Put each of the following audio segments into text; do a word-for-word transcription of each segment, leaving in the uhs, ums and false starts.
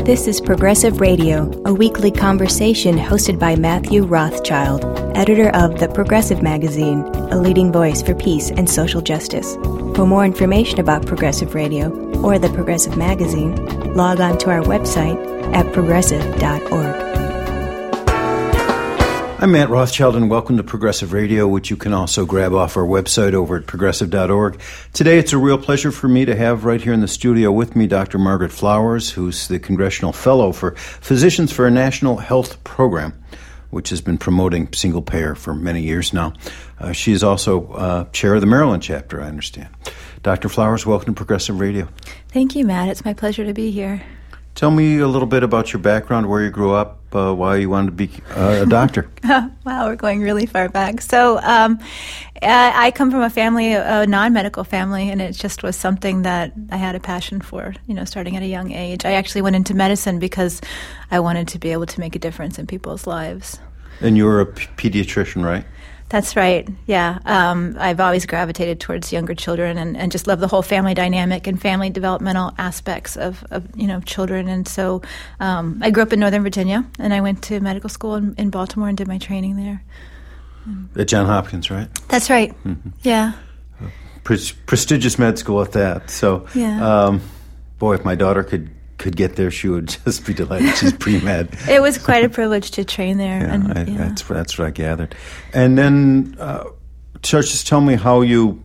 This is Progressive Radio, a weekly conversation hosted by Matthew Rothschild, editor of The Progressive Magazine, a leading voice for peace and social justice. For more information about Progressive Radio or The Progressive Magazine, log on to our website at progressive dot org. I'm Matt Rothschild, and welcome to Progressive Radio, which you can also grab off our website over at progressive dot org. Today, it's a real pleasure for me to have right here in the studio with me Doctor Margaret Flowers, who's the Congressional Fellow for Physicians for a National Health Program, which has been promoting single payer for many years now. Uh, she is also uh, chair of the Maryland chapter, I understand. Doctor Flowers, welcome to Progressive Radio. Thank you, Matt. It's my pleasure to be here. Tell me a little bit about your background, where you grew up, uh, why you wanted to be uh, a doctor. Oh, wow, we're going really far back. So um, I come from a family, a non-medical family, and it just was something that I had a passion for, you know, starting at a young age. I actually went into medicine because I wanted to be able to make a difference in people's lives. And you were a p- pediatrician, right? That's right, yeah. Um, I've always gravitated towards younger children and, and just love the whole family dynamic and family developmental aspects of, of you know, children. And so um, I grew up in Northern Virginia, and I went to medical school in, in Baltimore and did my training there. At Johns Hopkins, right? That's right, mm-hmm. yeah. Pre- prestigious med school at that. So, yeah. um, boy, if my daughter could could get there, she would just be delighted. She's pre-med. It was quite a privilege to train there. Yeah, and, I, yeah. that's that's what I gathered. And then, uh, Church, just tell me how you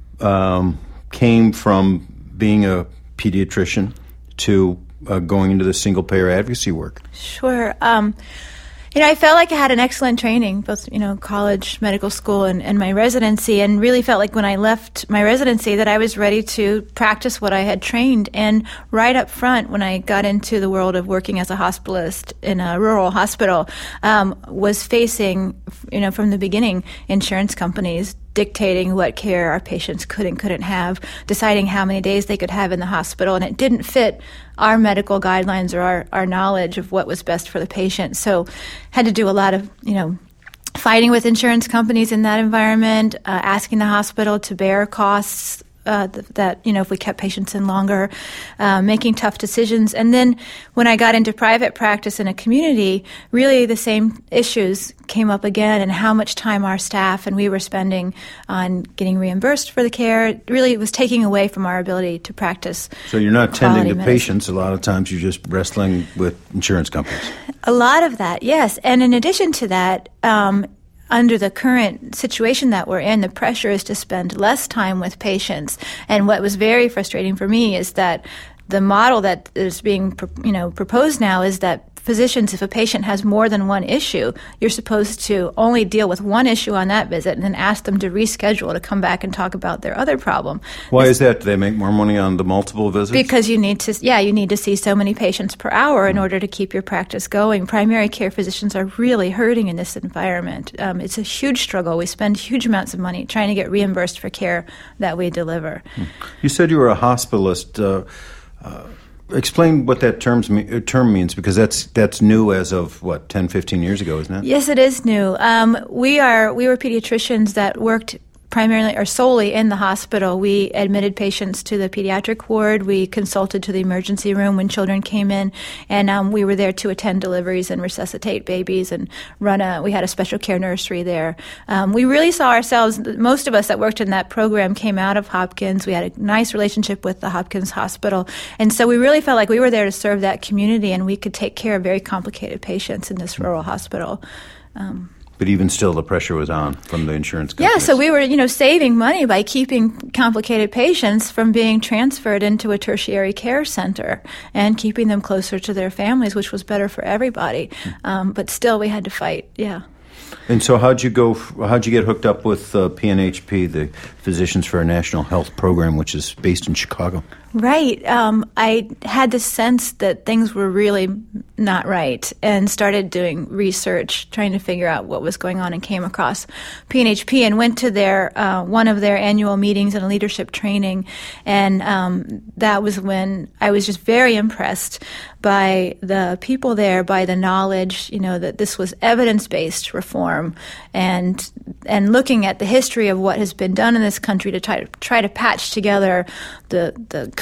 um, came from being a pediatrician to uh, going into the single-payer advocacy work. Sure. Um, You know, I felt like I had an excellent training, both, you know, college, medical school, and, and my residency, and really felt like when I left my residency that I was ready to practice what I had trained. And right up front, when I got into the world of working as a hospitalist in a rural hospital, um, was facing, you know, from the beginning, insurance companies dictating what care our patients could and couldn't have, deciding how many days they could have in the hospital, and it didn't fit our medical guidelines or our, our knowledge of what was best for the patient. So had to do a lot of, you know, fighting with insurance companies in that environment, uh, asking the hospital to bear costs Uh, th- that, you know, if we kept patients in longer, uh, making tough decisions. And then when I got into private practice in a community, really the same issues came up again, and how much time our staff and we were spending on getting reimbursed for the care. It really was taking away from our ability to practice. So you're not tending to medicine. patients. A lot of times you're just wrestling with insurance companies. A lot of that, yes. And in addition to that, um, under the current situation that we're in, the pressure is to spend less time with patients. And what was very frustrating for me is that the model that is being, you know, proposed now is that physicians, if a patient has more than one issue, you're supposed to only deal with one issue on that visit and then ask them to reschedule to come back and talk about their other problem. Why it's, is that? Do they make more money on the multiple visits? Because you need to, yeah, you need to see so many patients per hour in order to keep your practice going. Primary care physicians are really hurting in this environment. Um, it's a huge struggle. We spend huge amounts of money trying to get reimbursed for care that we deliver. You said you were a hospitalist. Uh, uh, Explain what that terms me, term means, because that's that's new as of, what, ten, fifteen years ago, isn't it? Yes, it is new. Um, we are we were pediatricians that worked primarily or solely in the hospital. We admitted patients to the pediatric ward. We consulted to the emergency room when children came in, and um, we were there to attend deliveries and resuscitate babies and run a, we had a special care nursery there. Um, we really saw ourselves, most of us that worked in that program came out of Hopkins. We had a nice relationship with the Hopkins Hospital, and so we really felt like we were there to serve that community, and we could take care of very complicated patients in this rural hospital. Um, But even still, the pressure was on from the insurance companies. Yeah, so we were, you know, saving money by keeping complicated patients from being transferred into a tertiary care center and keeping them closer to their families, which was better for everybody. Um, but still, we had to fight, yeah. And so how'd you go, how'd you get hooked up with uh, P N H P, the Physicians for a National Health Program, which is based in Chicago? Right. Um, I had the sense that things were really not right and started doing research, trying to figure out what was going on, and came across P N H P and went to their uh, one of their annual meetings and leadership training. And um, that was when I was just very impressed by the people there, by the knowledge, you know, that this was evidence-based reform, and and looking at the history of what has been done in this country to try to try to patch together the the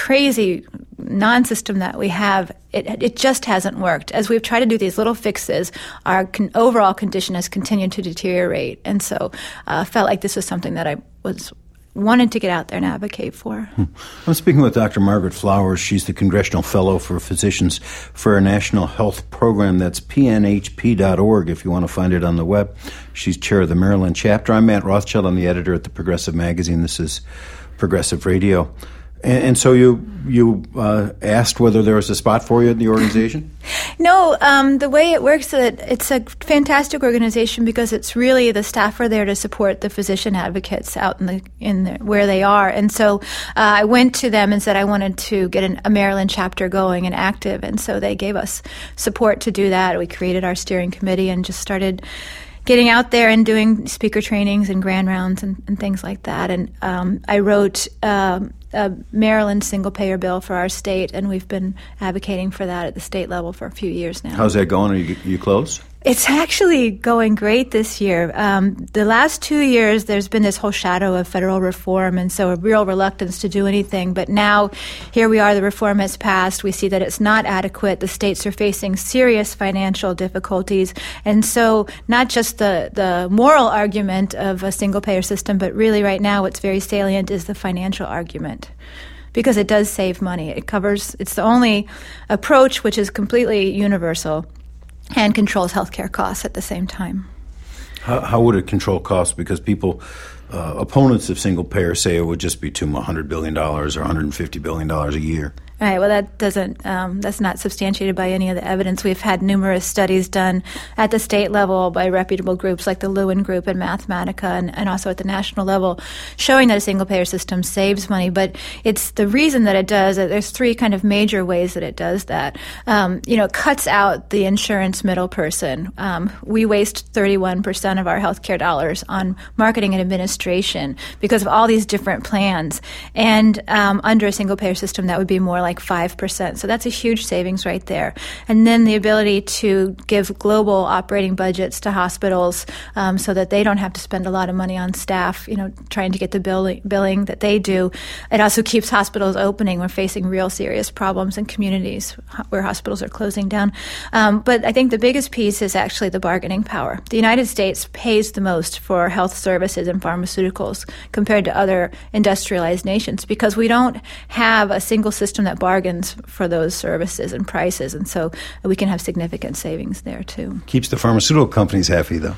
crazy non-system that we have, it it just hasn't worked. As we've tried to do these little fixes, our con- overall condition has continued to deteriorate. And so I uh, felt like this was something that I was wanted to get out there and advocate for. Hmm. I'm speaking with Doctor Margaret Flowers. She's the Congressional Fellow for Physicians for a National Health Program. That's P N H P dot org if you want to find it on the web. She's chair of the Maryland chapter. I'm Matt Rothschild. I'm the editor at the Progressive Magazine. This is Progressive Radio. And, and so you you uh, asked whether there was a spot for you in the organization? No, um, the way it works, that it's a fantastic organization because it's really the staff are there to support the physician advocates out in the in the, where they are. And so uh, I went to them and said I wanted to get an, a Maryland chapter going and active, and so they gave us support to do that. We created our steering committee and just started getting out there and doing speaker trainings and grand rounds and, and things like that. And um, I wrote um, a Maryland single-payer bill for our state, and we've been advocating for that at the state level for a few years now. How's that going? Are you, you close? It's actually going great this year. Um, the last two years, there's been this whole shadow of federal reform, and so a real reluctance to do anything. But now, here we are, the reform has passed. We see that it's not adequate. The states are facing serious financial difficulties. And so not just the, the moral argument of a single-payer system, but really right now what's very salient is the financial argument. Because it does save money. It covers, it's the only approach which is completely universal and controls healthcare costs at the same time. How, how would it control costs? Because people, uh, opponents of single payer say it would just be to one hundred billion dollars or one hundred fifty billion dollars a year. Right. Well, that doesn't. Um, that's not substantiated by any of the evidence. We've had numerous studies done at the state level by reputable groups like the Lewin Group and Mathematica, and, and also at the national level, showing that a single-payer system saves money. But it's the reason that it does. There's three kind of major ways that it does that. Um, you know, it cuts out the insurance middle person. Um, we waste thirty-one percent of our healthcare dollars on marketing and administration because of all these different plans. And um, under a single-payer system, that would be more like five percent. So that's a huge savings right there. And then the ability to give global operating budgets to hospitals um, so that they don't have to spend a lot of money on staff, you know, trying to get the billing, billing that they do. It also keeps hospitals opening. We're facing real serious problems in communities where hospitals are closing down. Um, but I think the biggest piece is actually the bargaining power. The United States pays the most for health services and pharmaceuticals compared to other industrialized nations because we don't have a single system that bargains for those services and prices, and so we can have significant savings there too. Keeps the pharmaceutical companies happy, though.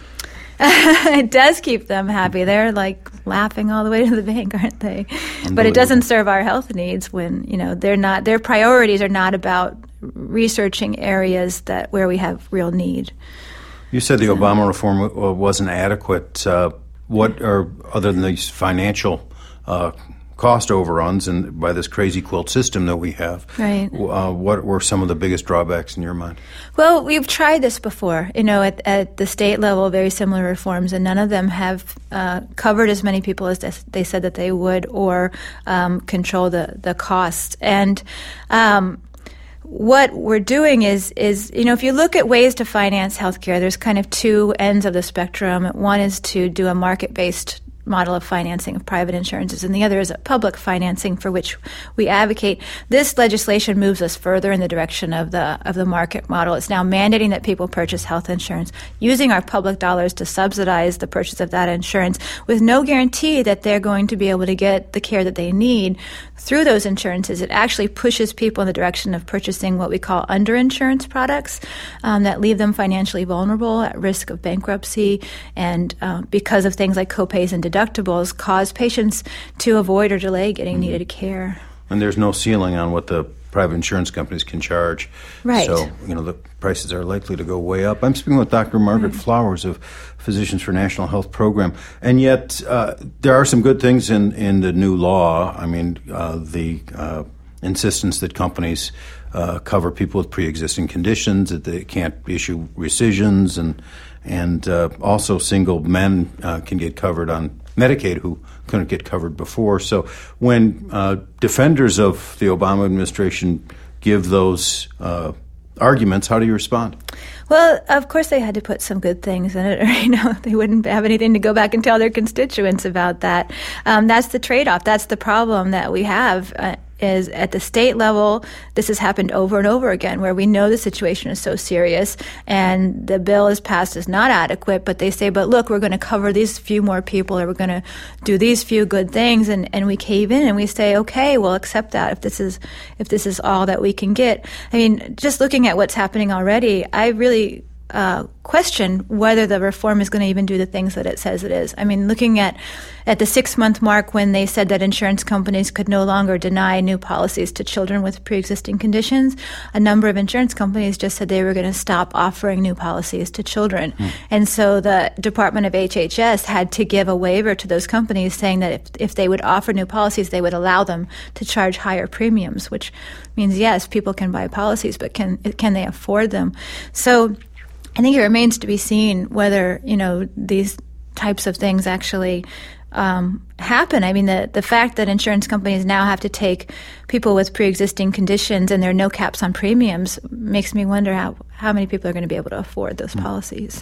It does keep them happy. They're like laughing all the way to the bank, aren't they? But it doesn't serve our health needs when, you know, they're not, their priorities are not about researching areas that where we have real need. You said the so. Obama reform wasn't adequate. Uh, what are, other than these financial uh, cost overruns and by this crazy quilt system that we have, right. uh, what were some of the biggest drawbacks in your mind? Well, we've tried this before, you know, at, at the state level, very similar reforms, and none of them have uh, covered as many people as they said that they would or um, control the, the cost. And um, what we're doing is, is, you know, if you look at ways to finance healthcare, there's kind of two ends of the spectrum. One is to do a market-based model of financing of private insurances, and the other is a public financing for which we advocate. This legislation moves us further in the direction of the of the market model. It's now mandating that people purchase health insurance, using our public dollars to subsidize the purchase of that insurance with no guarantee that they're going to be able to get the care that they need through those insurances. It actually pushes people in the direction of purchasing what we call underinsurance products um, that leave them financially vulnerable, at risk of bankruptcy, and uh, because of things like copays and deductibles, deductibles cause patients to avoid or delay getting mm-hmm. needed care. And there's no ceiling on what the private insurance companies can charge. Right. So, you know, the prices are likely to go way up. I'm speaking with Doctor Margaret right. Flowers of Physicians for National Health Program. And yet, uh, there are some good things in, in the new law. I mean, uh, the uh, insistence that companies uh, cover people with pre-existing conditions, that they can't issue rescissions, and and uh, also single men uh, can get covered on Medicaid who couldn't get covered before. So when uh, defenders of the Obama administration give those uh, arguments, how do you respond? Well, of course they had to put some good things in it, or, you know, they wouldn't have anything to go back and tell their constituents about that. Um, that's the trade-off. That's the problem that we have uh, is at the state level, this has happened over and over again, where we know the situation is so serious and the bill is passed as not adequate, but they say, but look, we're going to cover these few more people, or we're going to do these few good things, and, and we cave in and we say, okay, we'll accept that if this is if this is all that we can get. I mean, just looking at what's happening already, I really Uh, question whether the reform is going to even do the things that it says it is. I mean, looking at at the six-month mark when they said that insurance companies could no longer deny new policies to children with pre-existing conditions, a number of insurance companies just said they were going to stop offering new policies to children. Mm. And so the Department of H H S had to give a waiver to those companies saying that if, if they would offer new policies, they would allow them to charge higher premiums, which means, yes, people can buy policies, but can can they afford them? So I think it remains to be seen whether, you know, these types of things actually um, happen. I mean, the, the fact that insurance companies now have to take people with pre-existing conditions and there are no caps on premiums makes me wonder how, how many people are going to be able to afford those policies.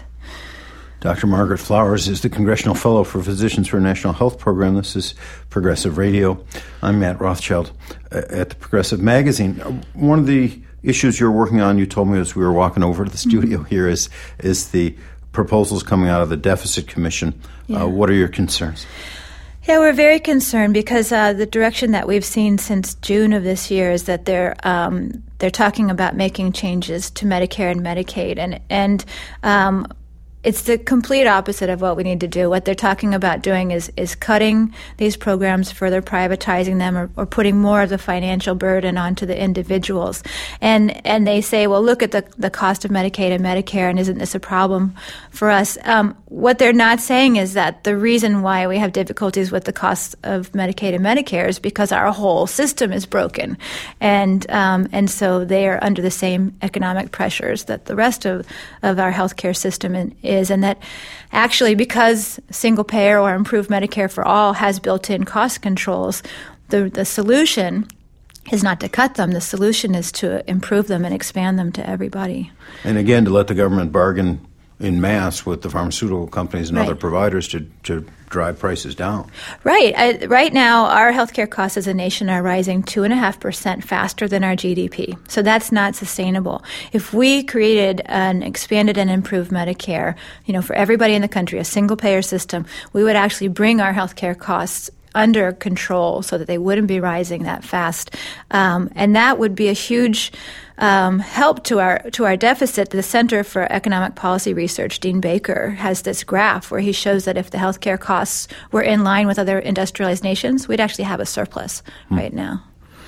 Doctor Margaret Flowers is the Congressional Fellow for Physicians for a National Health Program. This is Progressive Radio. I'm Matt Rothschild at the Progressive Magazine. One of the issues you're working on, you told me as we were walking over to the studio mm-hmm. here, is is the proposals coming out of the Deficit Commission. Yeah. Uh, what are your concerns? Yeah, we're very concerned because uh, the direction that we've seen since June of this year is that they're um, they're talking about making changes to Medicare and Medicaid, and and um, it's the complete opposite of what we need to do. What they're talking about doing is is cutting these programs, further privatizing them, or, or putting more of the financial burden onto the individuals. And and they say, well, look at the, the cost of Medicaid and Medicare, and isn't this a problem for us? Um, what they're not saying is that the reason why we have difficulties with the cost of Medicaid and Medicare is because our whole system is broken. And um, and so they are under the same economic pressures that the rest of, of our healthcare system in, is, and that actually because single payer or improved Medicare for all has built-in cost controls, the the solution is not to cut them. The solution is to improve them and expand them to everybody. And again, to let the government bargain in mass with the pharmaceutical companies and right. other providers to, to drive prices down. Right. I, right now, our healthcare costs as a nation are rising two point five percent faster than our G D P. So that's not sustainable. If we created an expanded and improved Medicare, you know, for everybody in the country, a single-payer system, we would actually bring our healthcare costs under control so that they wouldn't be rising that fast. Um, and that would be a huge um, help to our to our deficit. The Center for Economic Policy Research, Dean Baker, has this graph where he shows that if the healthcare costs were in line with other industrialized nations, we'd actually have a surplus hmm. right now.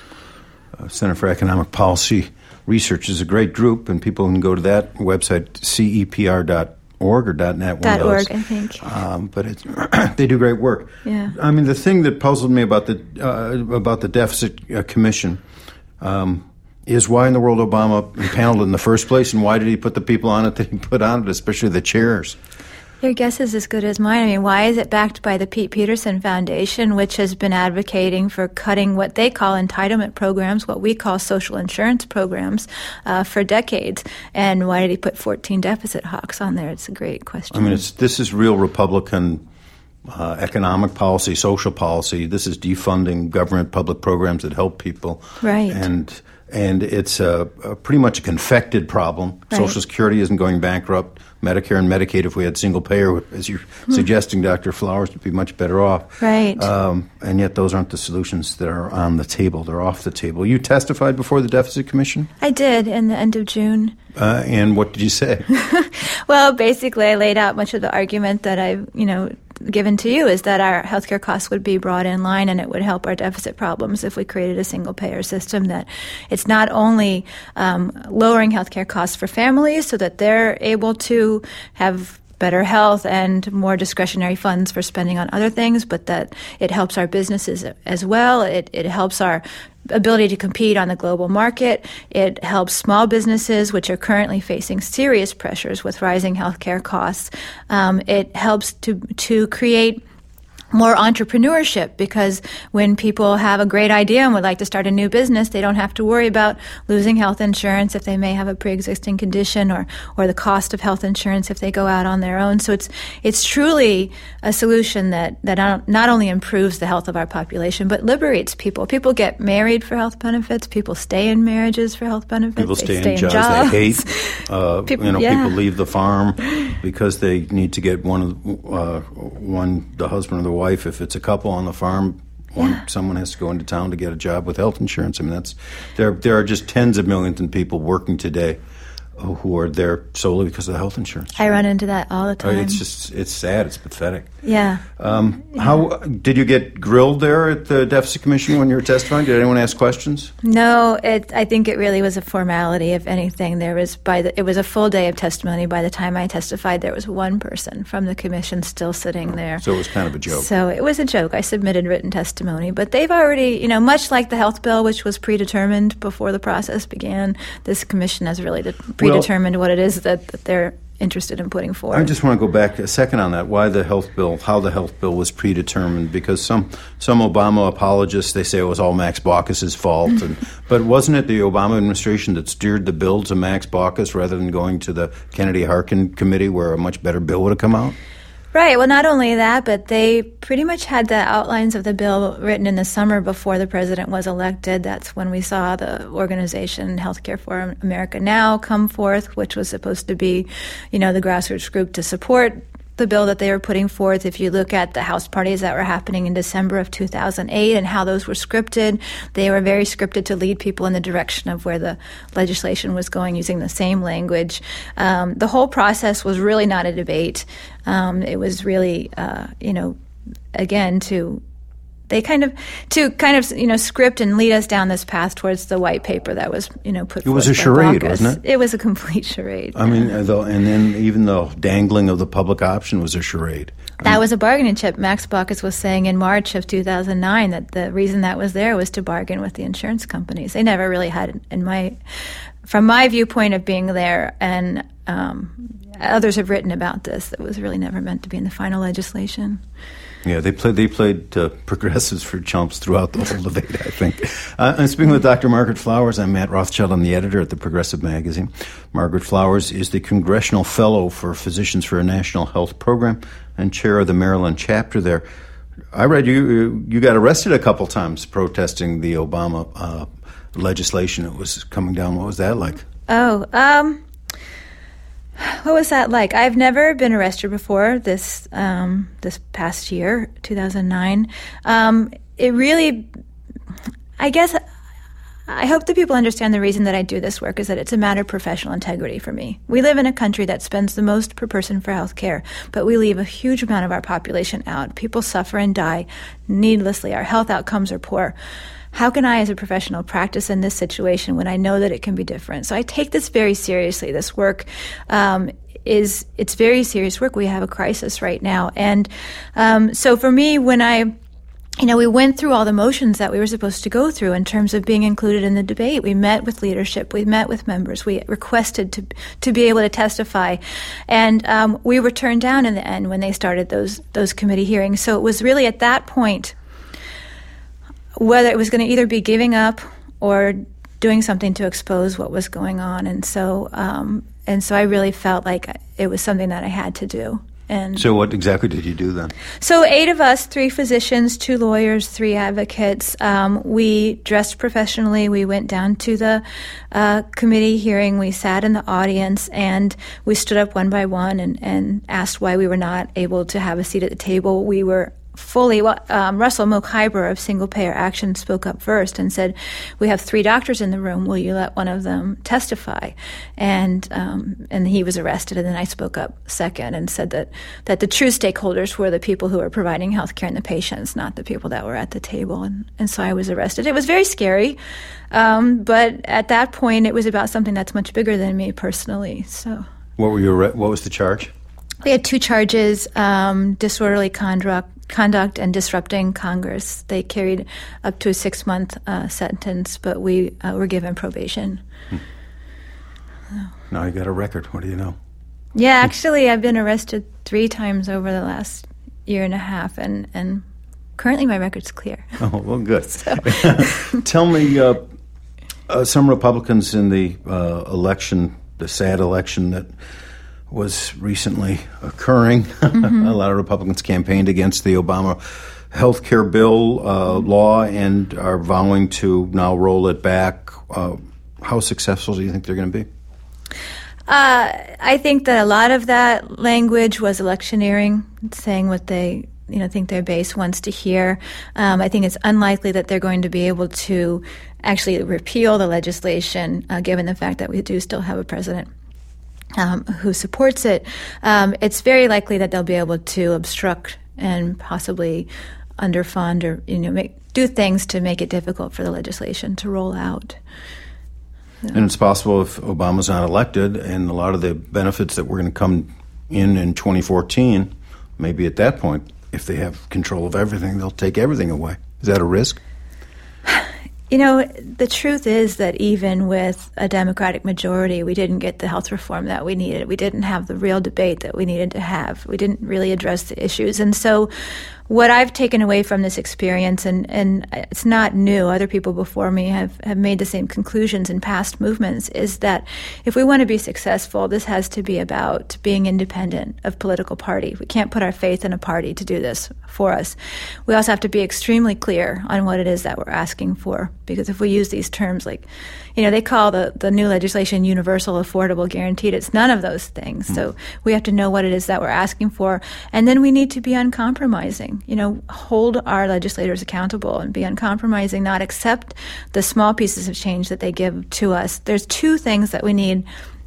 Uh, Center for Economic Policy Research is a great group, and people can go to that website, C E P R dot org or .net. Dot .org, I think. Um, but it's, they do great work. Yeah. I mean, the thing that puzzled me about the uh, about the Deficit uh, Commission um, is why in the world Obama impaneled it in the first place, and why did he put the people on it that he put on it, especially the chairs? Your guess is as good as mine. I mean, why is it backed by the Pete Peterson Foundation, which has been advocating for cutting what they call entitlement programs, what we call social insurance programs, uh, for decades? And why did he put fourteen deficit hawks on there? It's a great question. I mean, it's, this is real Republican uh, economic policy, social policy. This is defunding government public programs that help people. Right. And and it's a, a pretty much a confected problem. Right. Social Security isn't going bankrupt. Medicare and Medicaid, if we had single payer, as you're hmm. suggesting, Doctor Flowers, would be much better off. Right. Um, and yet those aren't the solutions that are on the table. They're off the table. You testified before the Deficit Commission? I did in the end of June. Uh, and what did you say? Well, basically, I laid out much of the argument that I've, you know, given to you, is that our healthcare costs would be brought in line and it would help our deficit problems if we created a single-payer system. That it's not only um, lowering healthcare costs for families so that they're able to have better health and more discretionary funds for spending on other things, but that it helps our businesses as well. It, it helps our ability to compete on the global market. It helps small businesses, which are currently facing serious pressures with rising healthcare costs. Um, it helps to to create more entrepreneurship, because when people have a great idea and would like to start a new business, they don't have to worry about losing health insurance if they may have a pre-existing condition, or, or the cost of health insurance if they go out on their own. So it's it's truly a solution that, that not only improves the health of our population, but liberates people. People get married for health benefits. People stay in marriages for health benefits. People they stay, stay in, in jobs, jobs they hate. Uh, people, you know, yeah. people leave the farm because they need to get one of uh, one the husband or the wife. If it's a couple on the farm, one yeah. someone has to go into town to get a job with health insurance. I mean, that's there. There are just tens of millions of people working today who are there solely because of the health insurance. I run into that all the time. It's just, it's sad. It's pathetic. Yeah. Um, yeah. How did you get grilled there at the Deficit Commission when you were testifying? Did anyone ask questions? No, it, I think it really was a formality. If anything, there was by the, it was a full day of testimony. By the time I testified, there was one person from the commission still sitting there. So it was kind of a joke. So it was a joke. I submitted written testimony, but they've already, you know, much like the health bill, which was predetermined before the process began, this commission has really predetermined well, what it is that, that they're interested in putting forward. I just want to go back a second on that. Why the health bill, how the health bill was predetermined, because some some Obama apologists, they say it was all Max Baucus's fault. and, but wasn't it the Obama administration that steered the bill to Max Baucus rather than going to the Kennedy-Harkin committee where a much better bill would have come out? Right. Well, not only that, but they pretty much had the outlines of the bill written in the summer before the president was elected. That's when we saw the organization Healthcare for America Now come forth, which was supposed to be, you know, the grassroots group to support the bill that they were putting forth. If you look at the House parties that were happening in December of two thousand eight and how those were scripted, they were very scripted to lead people in the direction of where the legislation was going, using the same language. Um, the whole process was really not a debate. Um, it was really, uh, you know, again, to they kind of to kind of you know script and lead us down this path towards the white paper that was you know put. It was a forth by charade, Baucus. wasn't it? It was a complete charade. I mean, though, and then even the dangling of the public option was a charade. I That mean, was a bargaining chip. Max Baucus was saying in March of two thousand nine that the reason that was there was to bargain with the insurance companies. They never really had, in my, from my viewpoint of being there, and um, others have written about this, that was really never meant to be in the final legislation. Yeah, they played. They played uh, progressives for chumps throughout the whole debate, I think. Uh, I'm speaking with Doctor Margaret Flowers. I'm Matt Rothschild. I'm the editor at the Progressive Magazine. Margaret Flowers is the Congressional Fellow for Physicians for a National Health Program and chair of the Maryland chapter there. I read you you got arrested a couple times protesting the Obama uh, legislation that was coming down. What was that like? Oh, um, what was that like? I've never been arrested before this um, this past year, two thousand nine. Um, it really, I guess, I hope that people understand the reason that I do this work is that it's a matter of professional integrity for me. We live in a country that spends the most per person for health care, but we leave a huge amount of our population out. People suffer and die needlessly. Our health outcomes are poor. How can I, as a professional, practice in this situation when I know that it can be different? So I take this very seriously. This work um, is, it's very serious work. We have a crisis right now. And um, so for me, when I, you know, we went through all the motions that we were supposed to go through in terms of being included in the debate. We met with leadership. We met with members. We requested to to be able to testify. And um, we were turned down in the end when they started those those committee hearings. So it was really at that point whether it was going to either be giving up or doing something to expose what was going on. And so um, and so I really felt like it was something that I had to do. And so what exactly did you do then? So eight of us, three physicians, two lawyers, three advocates, um, we dressed professionally. We went down to the uh, committee hearing. We sat in the audience, and we stood up one by one and, and asked why we were not able to have a seat at the table. We were fully, well, um, Russell Mokhiber of Single Payer Action spoke up first and said, we have three doctors in the room. Will you let one of them testify? And um, and he was arrested, and then I spoke up second and said that, that the true stakeholders were the people who are providing health care and the patients, not the people that were at the table. And, and so I was arrested. It was very scary, um, but at that point it was about something that's much bigger than me personally. So What were your what was the charge? We had two charges, um, disorderly conduct, conduct and disrupting Congress. They carried up to a six-month uh, sentence, but we uh, were given probation. Hmm. Oh. Now you got a record. What do you know? Yeah, actually, I've been arrested three times over the last year and a half, and, and currently my record's clear. Oh, well, good. So. Tell me, uh, uh, some Republicans in the uh, election, the sad election that was recently occurring, mm-hmm. a lot of Republicans campaigned against the Obama health care bill uh, law and are vowing to now roll it back. Uh, how successful do you think they're going to be? Uh, I think that a lot of that language was electioneering, saying what they, you know, think their base wants to hear. Um, I think it's unlikely that they're going to be able to actually repeal the legislation, uh, given the fact that we do still have a president um, who supports it. Um, it's very likely that they'll be able to obstruct and possibly underfund or, you know, make, do things to make it difficult for the legislation to roll out. So. And it's possible if Obama's not elected and a lot of the benefits that were going to come in in twenty fourteen, maybe at that point, if they have control of everything, they'll take everything away. Is that a risk? You know, the truth is that even with a Democratic majority, we didn't get the health reform that we needed. We didn't have the real debate that we needed to have. We didn't really address the issues. And so what I've taken away from this experience, and, and it's not new, other people before me have, have made the same conclusions in past movements, is that if we want to be successful, this has to be about being independent of political party. We can't put our faith in a party to do this for us. We also have to be extremely clear on what it is that we're asking for, because if we use these terms like, you know, they call the, the new legislation universal, affordable, guaranteed. It's none of those things. Mm-hmm. So we have to know what it is that we're asking for. And then we need to be uncompromising, you know, hold our legislators accountable and be uncompromising, not accept the small pieces of change that they give to us. There's two things that we need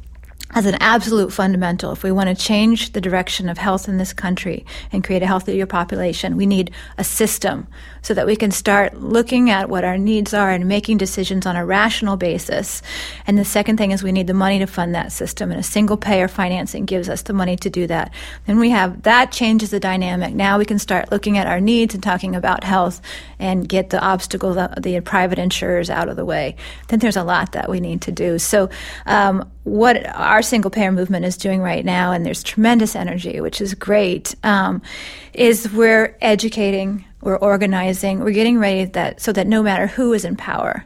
as an absolute fundamental. If we want to change the direction of health in this country and create a healthier population, we need a system so that we can start looking at what our needs are and making decisions on a rational basis. And the second thing is we need the money to fund that system, and a single payer financing gives us the money to do that. Then we have, that changes the dynamic. Now we can start looking at our needs and talking about health and get the obstacles, the private insurers out of the way. Then there's a lot that we need to do. So um, what our single payer movement is doing right now, and there's tremendous energy, which is great, um, is we're educating, we're organizing, we're getting ready that so that no matter who is in power,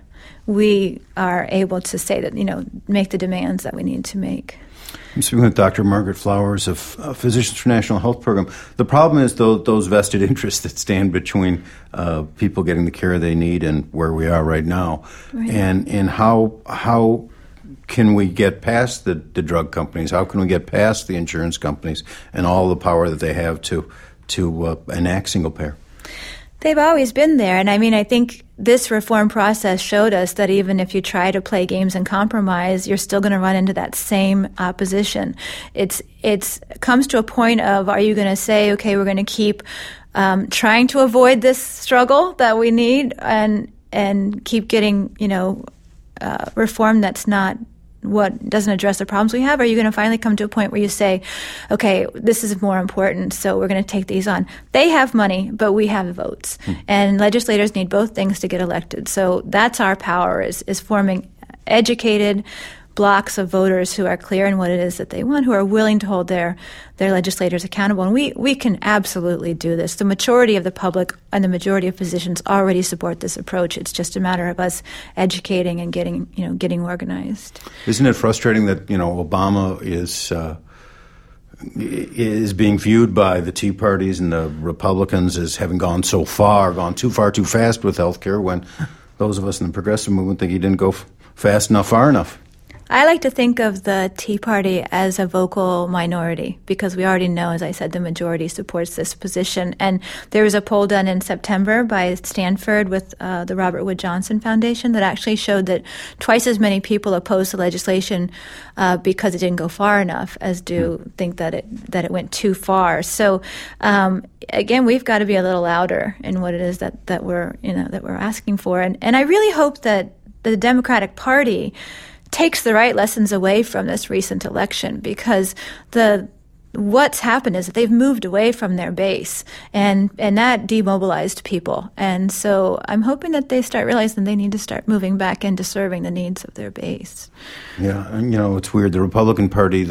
we are able to say that, you know, make the demands that we need to make. I'm speaking with Doctor Margaret Flowers of uh, Physicians for National Health Program. The problem is, though, those vested interests that stand between uh, people getting the care they need and where we are right now, right. and and how how can we get past the, the drug companies? How can we get past the insurance companies and all the power that they have to to uh, enact single payer? They've always been there. And I mean, I think this reform process showed us that even if you try to play games and compromise, you're still going to run into that same opposition. It's it's comes to a point of, are you going to say, okay, we're going to keep um, trying to avoid this struggle that we need and and keep getting, you know, uh, reform that's not what doesn't address the problems we have? Or are you going to finally come to a point where you say, okay, this is more important, so we're going to take these on? They have money, but we have votes. Hmm. And legislators need both things to get elected. So that's our power, is, is forming educated blocks of voters who are clear in what it is that they want, who are willing to hold their, their legislators accountable. And we, we can absolutely do this. The majority of the public and the majority of physicians already support this approach. It's just a matter of us educating and getting, you know, getting organized. Isn't it frustrating that, you know, Obama is uh, is being viewed by the Tea Parties and the Republicans as having gone so far, gone too far, too fast with health care, when those of us in the progressive movement think he didn't go f- fast enough, far enough? I like to think of the Tea Party as a vocal minority, because we already know, as I said, the majority supports this position. And there was a poll done in September by Stanford with uh, the Robert Wood Johnson Foundation that actually showed that twice as many people oppose the legislation uh, because it didn't go far enough as do think that it that it went too far. So um, again, we've got to be a little louder in what it is that, that we're you know that we're asking for. And and I really hope that the Democratic Party takes the right lessons away from this recent election, because the what's happened is that they've moved away from their base, and and that demobilized people. And so I'm hoping that they start realizing they need to start moving back into serving the needs of their base. Yeah, and you know, it's weird. The Republican Party, they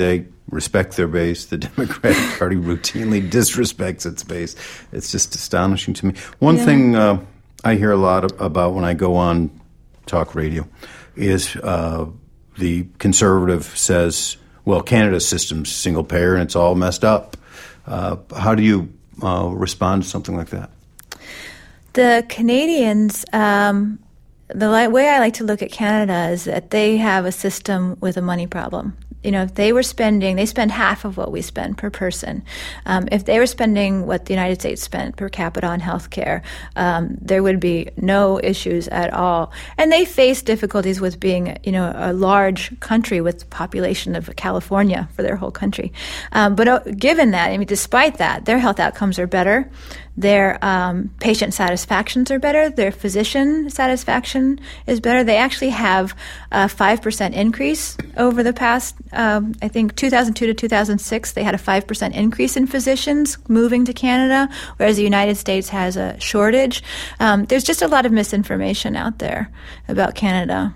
respect their base. The Democratic Party routinely disrespects its base. It's just astonishing to me. One yeah. thing uh, I hear a lot about when I go on talk radio is uh, the conservative says, well, Canada's system's single payer and it's all messed up. Uh, how do you uh, respond to something like that? The Canadians, um, the li- way I like to look at Canada is that they have a system with a money problem. You know, if they were spending, they spend half of what we spend per person. Um, if they were spending what the United States spent per capita on healthcare, um, there would be no issues at all. And they face difficulties with being, you know, a large country with the population of California for their whole country. Um, but uh, given that, I mean, despite that, their health outcomes are better. Their um, patient satisfactions are better. Their physician satisfaction is better. They actually have a five percent increase over the past, um, I think, two thousand two to two thousand six. They had a five percent increase in physicians moving to Canada, whereas the United States has a shortage. Um, there's just a lot of misinformation out there about Canada.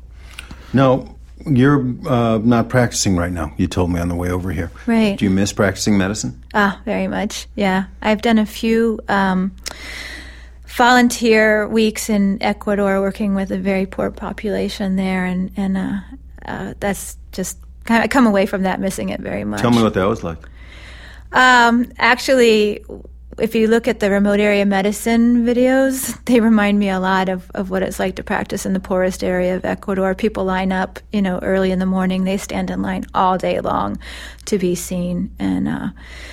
No. You're uh, not practicing right now, you told me on the way over here. Right. Do you miss practicing medicine? Ah, very much, yeah. I've done a few um, volunteer weeks in Ecuador working with a very poor population there, and, and uh, uh, that's just, kind of, I come away from that missing it very much. Tell me what that was like. Um, actually, if you look at the remote area medicine videos, they remind me a lot of, of what it's like to practice in the poorest area of Ecuador. People line up, you know, early in the morning. They stand in line all day long to be seen, and uh,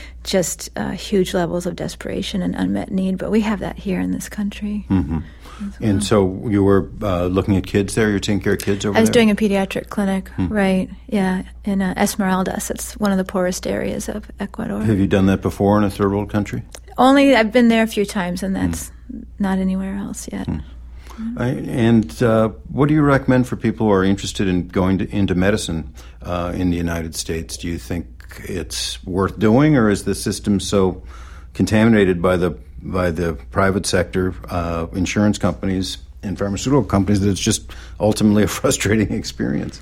just uh, huge levels of desperation and unmet need. But we have that here in this country. Mm-hmm. Well. And so you were uh, looking at kids there? You're taking care of kids over there? I was there? doing a pediatric clinic, hmm. right, yeah, in uh, Esmeraldas. It's one of the poorest areas of Ecuador. Have you done that before in a third world country? Only, I've been there a few times, and that's mm. not anywhere else yet. Mm. I, and uh, what do you recommend for people who are interested in going to, into medicine uh, in the United States? Do you think it's worth doing, or is the system so contaminated by the by the private sector, uh, insurance companies, and pharmaceutical companies that it's just ultimately a frustrating experience?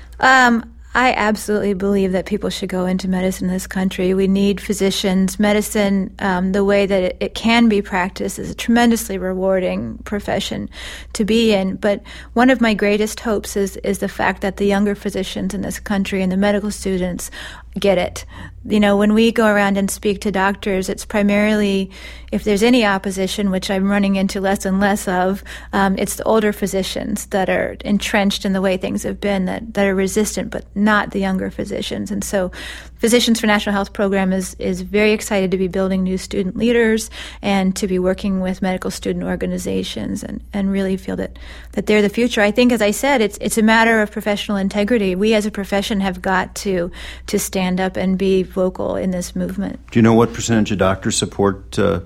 Um, I absolutely believe that people should go into medicine in this country. We need physicians. Medicine, um, the way that it, it can be practiced, is a tremendously rewarding profession to be in. But one of my greatest hopes is, is the fact that the younger physicians in this country and the medical students get it. You know, when we go around and speak to doctors, it's primarily, if there's any opposition, which I'm running into less and less of, um, it's the older physicians that are entrenched in the way things have been, that, that are resistant, but not the younger physicians. And so Physicians for National Health Program is, is very excited to be building new student leaders and to be working with medical student organizations, and, and really feel that, that they're the future. I think, as I said, it's it's a matter of professional integrity. We as a profession have got to to stand up and be vocal in this movement. Do you know what percentage of doctors support uh,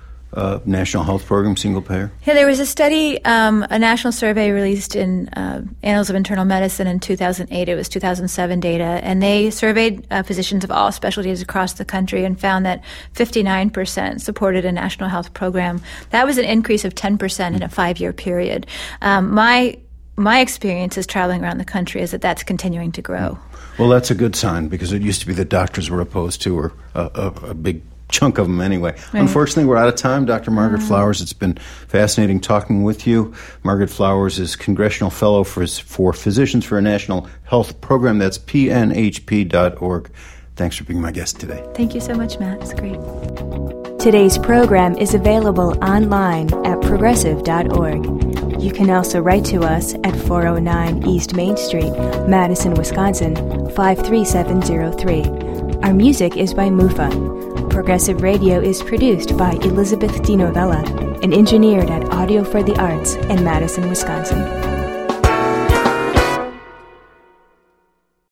uh, National Health Program single payer? Yeah, there was a study, um, a national survey released in uh, Annals of Internal Medicine in two thousand eight. It was two thousand seven data, and they surveyed uh, physicians of all specialties across the country and found that fifty-nine percent supported a national health program. That was an increase of ten percent in a five-year period. Um, my my experience is traveling around the country is that that's continuing to grow. Well, that's a good sign, because it used to be that doctors were opposed to, or a, a, a big chunk of them anyway. Right. Unfortunately, we're out of time. Doctor Margaret mm. Flowers, it's been fascinating talking with you. Margaret Flowers is Congressional Fellow for, for Physicians for a National Health Program. That's P N H P dot org. Thanks for being my guest today. Thank you so much, Matt. It's great. Today's program is available online at progressive dot org. You can also write to us at four oh nine East Main Street, Madison, Wisconsin, five three seven zero three. Our music is by Mufa. Progressive Radio is produced by Elizabeth DiNovella and engineered at Audio for the Arts in Madison, Wisconsin.